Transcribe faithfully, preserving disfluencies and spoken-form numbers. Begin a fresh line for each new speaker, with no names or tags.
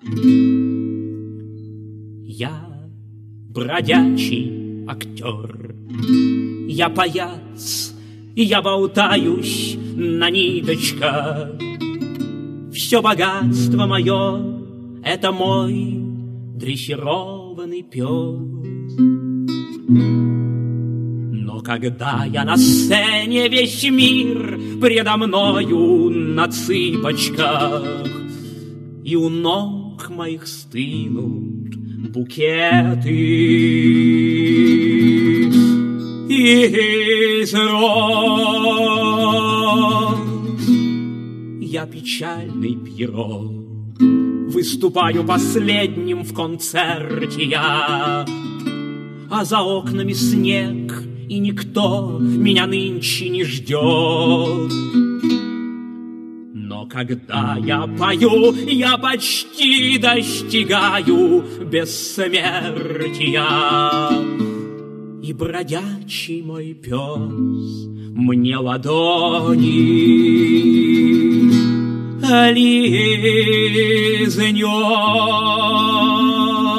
Я бродячий актер, я паяц, и я болтаюсь на ниточках. Все богатство мое — это мой дрессированный пес. Но когда я на сцене, весь мир предо мною на цыпочках, и у ног моих стынут букеты из роз. Я печальный Пьеро, выступаю последним в концерте я, а за окнами снег, и никто меня нынче не ждет. Но когда я пою, я почти достигаю бессмертия, и бродячий мой пес мне ладони лизнет.